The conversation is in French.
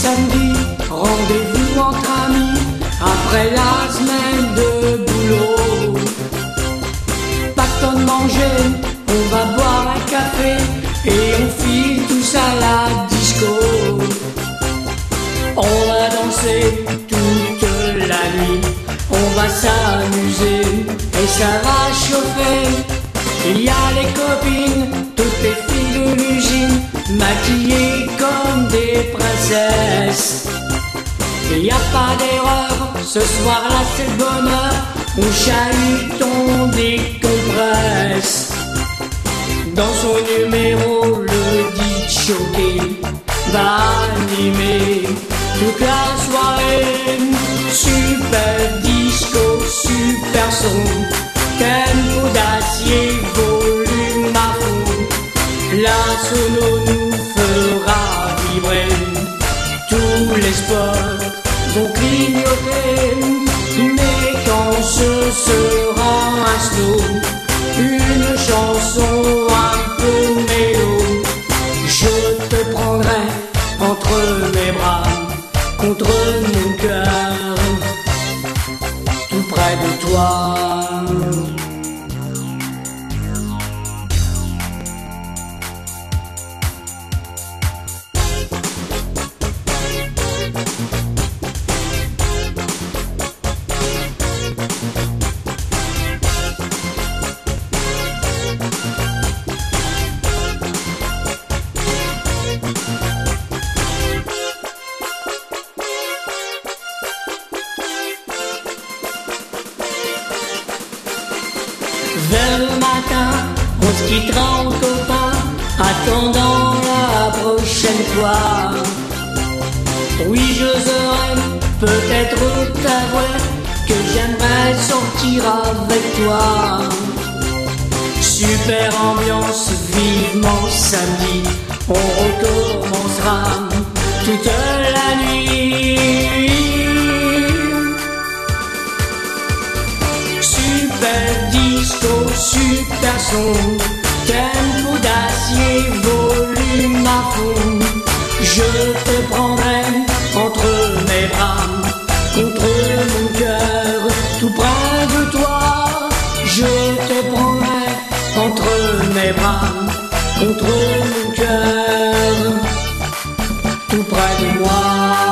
samedi, rendez-vous entre amis, après la semaine de boulot. Pas le temps de manger, on va boire un café et on file tous à la disco. On va danser toute la nuit, on va s'amuser et ça va chauffer. Il y a les copines, toutes les filles de l'usine, maquillées comme des princesses. Il n'y a pas d'erreur, ce soir-là c'est le bonheur, on chahute, on décompresse. Dans son numéro, le dit choqué va animer toute la soirée. Super disco, super son, tempo d'acier, volume à fond. La sono nous fera vibrer, tous les sports vont clignoter. Mais quand ce sera un slow, une chanson un peu mélo, je te prendrai entre mes bras, contre mon cœur, tout près de toi. Vers le matin, on se quittera en copain, attendant la prochaine fois. Oui, j'oserais peut-être t'avouer que j'aimerais sortir avec toi. Super ambiance, vivement samedi, on recommencera toute la nuit. Super disco, super son, tempo d'acier, volume à fond. Je te prendrai entre mes bras, contre mon cœur, tout près de toi. Je te prendrai entre mes bras, contre mon cœur, tout près de moi.